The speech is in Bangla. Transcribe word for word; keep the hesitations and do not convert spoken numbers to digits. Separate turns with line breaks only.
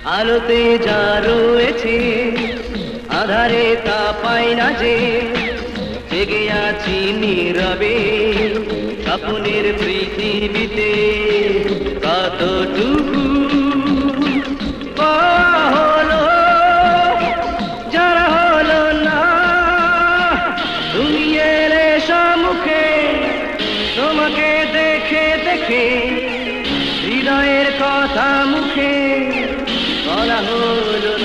আলোতে যা রয়েছে আধারে তা পাই না যে, জেগে আছি নীরবে স্বপ্নের পৃথিবীতে। কতটুকু হলো যারা হলো না, তুমি এলে সম্মুখে, তোমাকে দেখে দেখে হৃদয়ের কথা মুখে বলা হলো